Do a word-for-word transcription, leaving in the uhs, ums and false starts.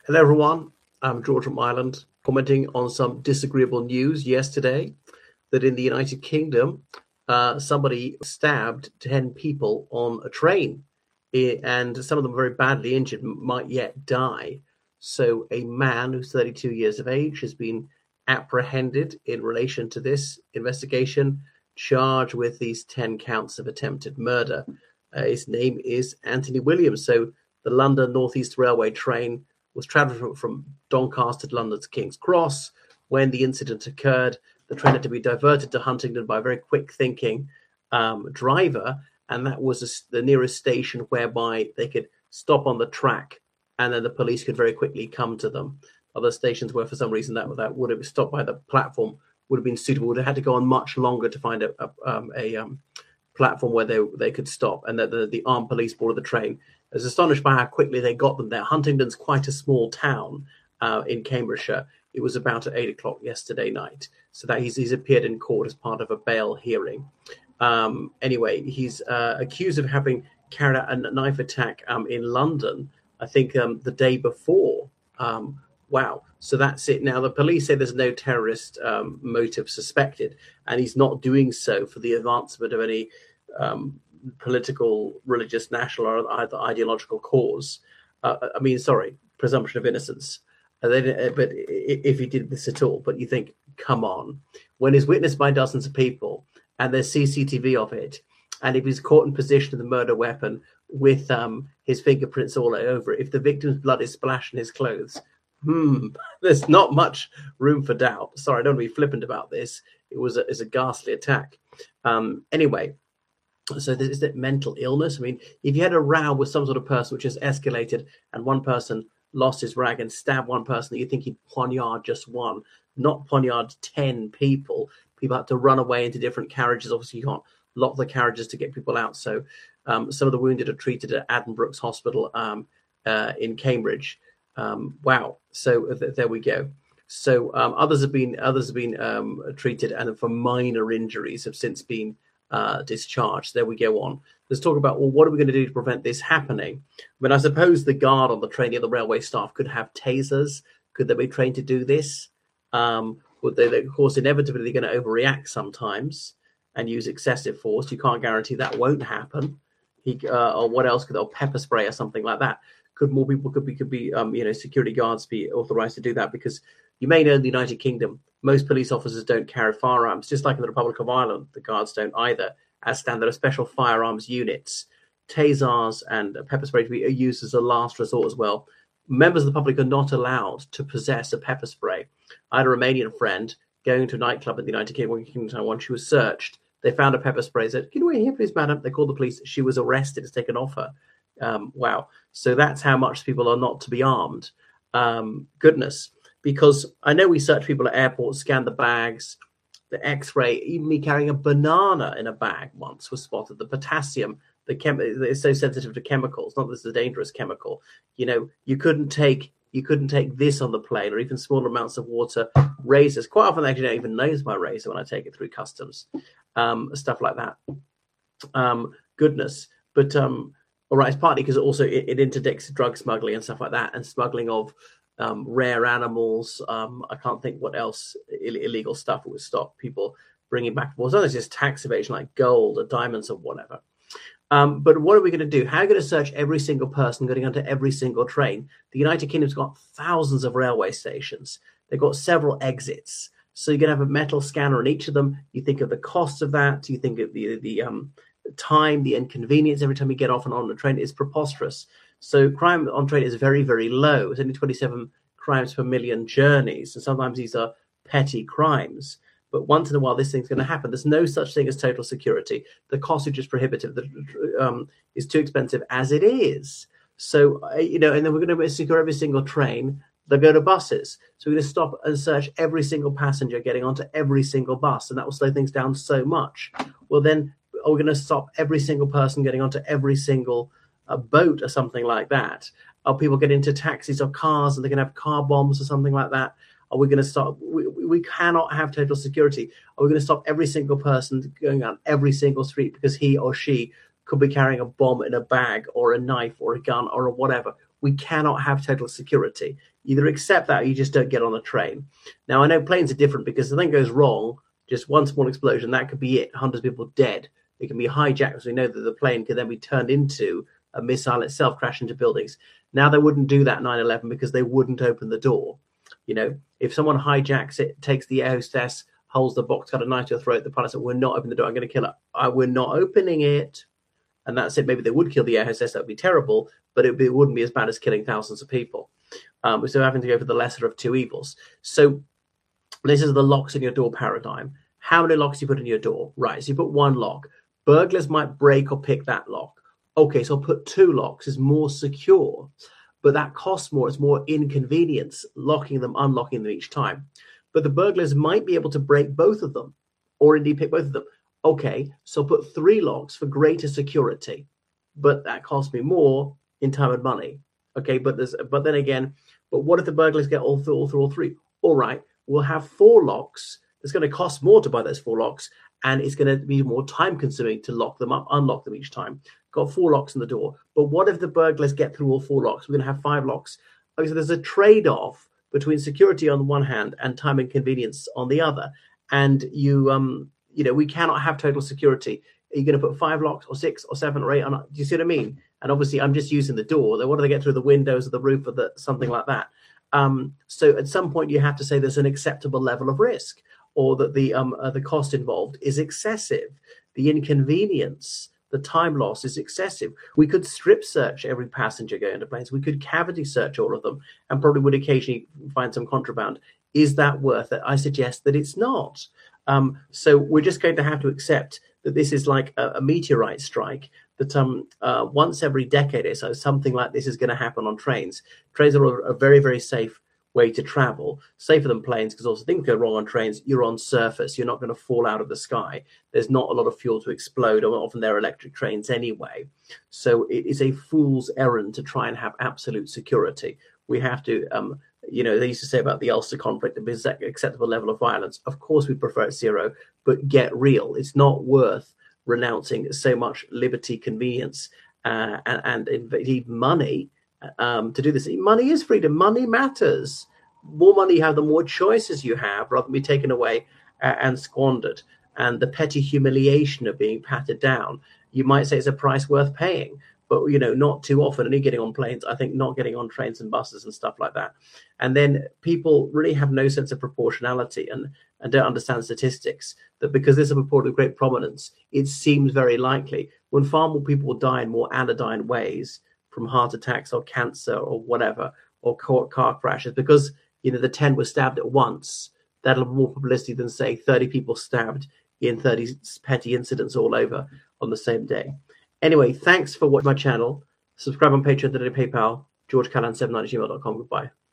Hello, everyone. I'm George from Ireland, commenting on some disagreeable news yesterday that in the United Kingdom, uh, somebody stabbed ten people on a train, eh, and some of them very badly injured, might yet die. So, a man who's thirty-two years of age has been apprehended in relation to this investigation, charged with these ten counts of attempted murder. Uh, his name is Anthony Williams. So, the London North East Railway train was travelling from Doncaster to London's King's Cross. When the incident occurred, the train had to be diverted to Huntingdon by a very quick-thinking um, driver, and that was a, the nearest station whereby they could stop on the track, and then the police could very quickly come to them. Other stations where, for some reason, that that would have stopped by the platform would have been suitable. Would have had to go on much longer to find a a, um, a um, platform where they they could stop, and that the, the armed police boarded the train. I was astonished by how quickly they got them there. Huntingdon's quite a small town uh, in Cambridgeshire. It was about at eight o'clock yesterday night. So that he's, he's appeared in court as part of a bail hearing. Um, anyway, he's uh, accused of having carried out a knife attack um, in London, I think um, the day before. Um, wow. So that's it. Now, the police say there's no terrorist um, motive suspected, and he's not doing so for the advancement of any um political, religious, national, or either ideological cause. Uh, I mean, sorry, presumption of innocence. Uh, they, uh, but if he did this at all, but you think, come on, when it's witnessed by dozens of people and there's C C T V of it, and if he's caught in possession of the murder weapon with um, his fingerprints all over it, if the victim's blood is splashing his clothes, hmm, there's not much room for doubt. Sorry, I don't want to be flippant about this. It was a, it's a ghastly attack. Um, anyway, so is that mental illness? I mean, if you had a row with some sort of person which has escalated and one person lost his rag and stabbed one person, you think he'd poignard just one, not poignard ten people. People had to run away into different carriages. Obviously, you can't lock the carriages to get people out. So um, some of the wounded are treated at Addenbrooke's Hospital um, uh, in Cambridge. Um, wow. So th- there we go. So um, others have been others have been um, treated and for minor injuries have since been Uh, discharged. There we go on. Let's talk about, well, what are we going to do to prevent this happening? I mean, I suppose the guard on the train, the railway staff could have tasers. Could they be trained to do this? Um, would they, of course, inevitably they're going to overreact sometimes and use excessive force. You can't guarantee that won't happen. He, uh, or what else could they, pepper spray or something like that? Could more people could be could be um, you know, security guards be authorized to do that? Because you may know in the United Kingdom, most police officers don't carry firearms, just like in the Republic of Ireland, the guards don't either. As standard, special firearms units, tasers and pepper spray to be used as a last resort as well. Members of the public are not allowed to possess a pepper spray. I had a Romanian friend going to a nightclub in the United Kingdom when she was searched. They found a pepper spray, said, "Can you wait here, please, madam?" They called the police. She was arrested. It's taken off her. Um, wow. So that's how much people are not to be armed. Um, goodness. Because I know we search people at airports, scan the bags, the X-ray, even me carrying a banana in a bag once was spotted. The potassium, the chem- it's so sensitive to chemicals. Not that it's a dangerous chemical. You know, you couldn't take you couldn't take this on the plane, or even smaller amounts of water. Razors. Quite often, I actually don't even notice my razor when I take it through customs. Um, stuff like that. Um, goodness. But um, all right, it's partly because it also it, it interdicts drug smuggling and stuff like that, and smuggling of Um, rare animals. Um, I can't think what else Ill- illegal stuff would stop people bringing back. Well, sometimes just tax evasion, like gold or diamonds or whatever. Um, but what are we going to do? How are we going to search every single person getting onto every single train? The United Kingdom's got thousands of railway stations. They've got several exits. So you're going to have a metal scanner in each of them. You think of the cost of that. You think of the the um, time, the inconvenience every time you get off and on the train. It's preposterous. So crime on train is very, very low. It's only twenty-seven crimes per million journeys. And sometimes these are petty crimes. But once in a while, this thing's going to happen. There's no such thing as total security. The cost is just prohibitive. The um, is too expensive as it is. So, uh, you know, and then we're going to secure every single train. They'll go to buses. So we're going to stop and search every single passenger getting onto every single bus. And that will slow things down so much. Well, then are we going to stop every single person getting onto every single a boat or something like that? Are people get into taxis or cars and they're going to have car bombs or something like that? Are we going to stop? We, we cannot have total security. Are we going to stop every single person going on every single street because he or she could be carrying a bomb in a bag or a knife or a gun or a whatever? We cannot have total security. Either accept that or you just don't get on the train. Now, I know planes are different because if something goes wrong, just one small explosion, that could be it. Hundreds of people dead. It can be hijacked, because we know that the plane could then be turned into a missile itself, crash into buildings. Now, they wouldn't do that nine eleven because they wouldn't open the door. You know, if someone hijacks it, takes the air hostess, holds the box, got a knife to her throat, the pilot said, we're not opening the door, I'm going to kill her. I, we're not opening it. And that's it. Maybe they would kill the air hostess. That would be terrible, but it, it wouldn't be as bad as killing thousands of people. Um, so having to go for the lesser of two evils. So this is the locks in your door paradigm. How many locks do you put in your door? Right, so you put one lock. Burglars might break or pick that lock. Okay, so I'll put two locks. It's more secure, but that costs more. It's more inconvenience, locking them, unlocking them each time. But the burglars might be able to break both of them, or indeed pick both of them. Okay, so I'll put three locks for greater security, but that costs me more in time and money. Okay, but there's, but then again, but what if the burglars get all through, all through all three? All right, we'll have four locks. It's going to cost more to buy those four locks, and it's going to be more time consuming to lock them up, unlock them each time. Got four locks in the door. But what if the burglars get through all four locks? We're going to have five locks. Okay, so there's a trade-off between security on the one hand and time and convenience on the other. And you, um, you know, we cannot have total security. Are you going to put five locks or six or seven or eight? On, do you see what I mean? And obviously, I'm just using the door. What do they get through the windows or the roof or the something like that? Um, so at some point, you have to say there's an acceptable level of risk, or that the um, uh, the cost involved is excessive. The inconvenience, the time loss is excessive. We could strip search every passenger going into planes. We could cavity search all of them, and probably would occasionally find some contraband. Is that worth it? I suggest that it's not. Um, so we're just going to have to accept that this is like a, a meteorite strike, that um, uh, once every decade or so, something like this is going to happen on trains. Trains are a very, very safe way to travel, safer than planes, because also things go wrong on trains. You're on surface. You're not going to fall out of the sky. There's not a lot of fuel to explode, or often they're electric trains anyway. So it is a fool's errand to try and have absolute security. We have to, um, you know, they used to say about the Ulster conflict, the acceptable level of violence. Of course, we prefer it zero, but get real. It's not worth renouncing so much liberty, convenience, uh, and, and indeed money um, to do this. Money is freedom. Money matters. More money you have, the more choices you have, rather than be taken away uh, and squandered. And the petty humiliation of being patted down, you might say it's a price worth paying. But, you know, not too often, only getting on planes, I think not getting on trains and buses and stuff like that. And then people really have no sense of proportionality and, and don't understand statistics, that because this is a report of great prominence, it seems very likely when far more people will die in more anodyne ways from heart attacks or cancer or whatever, or car, car crashes, because, you know, the ten were stabbed at once. That'll have more publicity than, say, thirty people stabbed in thirty petty incidents all over on the same day. Anyway, thanks for watching my channel. Subscribe on Patreon, today, PayPal, george callan seven nine at gmail dot com. Goodbye.